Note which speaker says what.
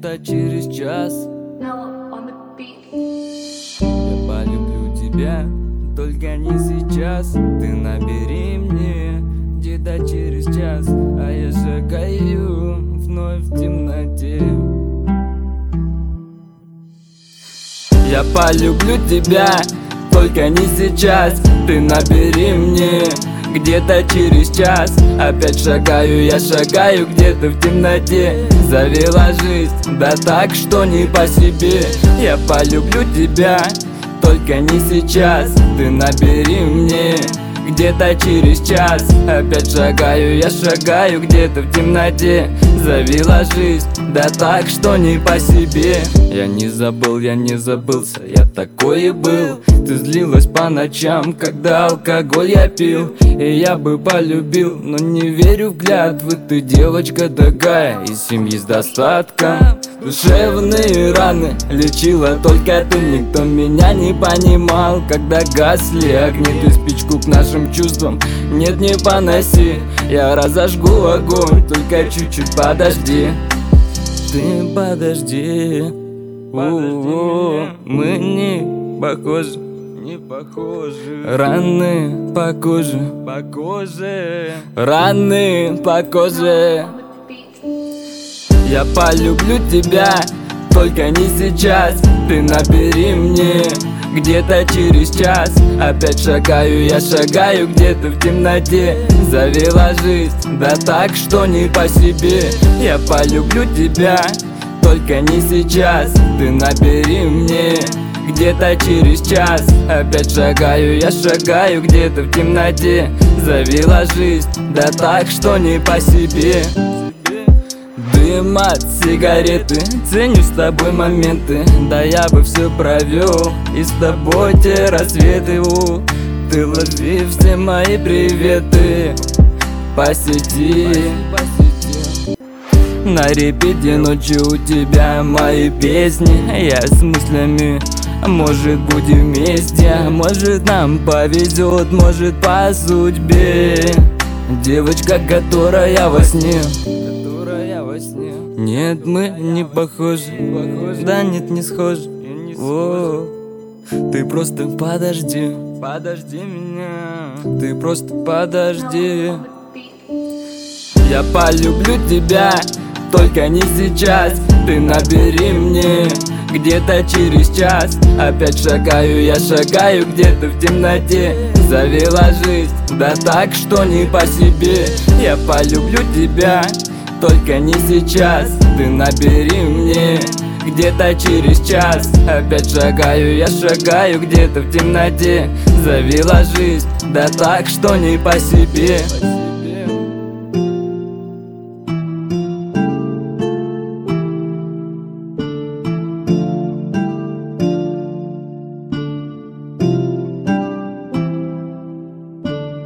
Speaker 1: где-то через час. Я полюблю тебя, только не сейчас. Ты набери мне где-то через час, а я шагаю вновь в темноте. Я полюблю тебя, только не сейчас. Ты набери мне где-то через час. Опять шагаю, я шагаю где-то в темноте. Завела жизнь, да так, что не по себе. Я полюблю тебя, только не сейчас. Ты набери мне где-то через час. Опять шагаю, я шагаю где-то в темноте. Завела жизнь, да так, что не по себе. Я не забылся, я такой и был. Ты злилась по ночам, когда алкоголь я пил. И я бы полюбил, но не верю в клятвы. Ты девочка такая, из семьи с достатком. Душевные раны лечила только ты. Никто меня не понимал, когда гасли огни. Ты спичку к нашим чувствам нет, не поноси. Я разожгу огонь, только чуть-чуть подожди. Ты подожди, мы не похожи.
Speaker 2: Не похожи.
Speaker 1: Раны по коже, раны по коже. Я полюблю тебя, только не сейчас. Ты набери мне где-то через час. Опять шагаю, я шагаю где-то в темноте. Завела жизнь, да так, что не по себе. Я полюблю тебя, только не сейчас. Ты набери мне где-то через час. Опять шагаю, я шагаю где-то в темноте. Завела жизнь, да так, что не по себе. Дым от сигареты, ценю с тобой моменты. Да я бы все провел, и с тобой те рассветы. Ты лови все мои приветы по сети. На репите ночью у тебя мои песни. Я с мыслями, может будем вместе. Может нам повезет, может по судьбе. Девочка, которая во сне. Нет, мы не похожи. Да нет, не схожи. О, ты просто подожди.
Speaker 2: Подожди меня.
Speaker 1: Ты просто подожди. Я полюблю тебя, только не сейчас. Ты набери мне где-то через час. Опять шагаю, я шагаю где-то в темноте. Завела жизнь, да так, что не по себе. Я полюблю тебя, только не сейчас. Ты набери мне где-то через час. Опять шагаю, я шагаю где-то в темноте. Завела жизнь, да так, что не по себе.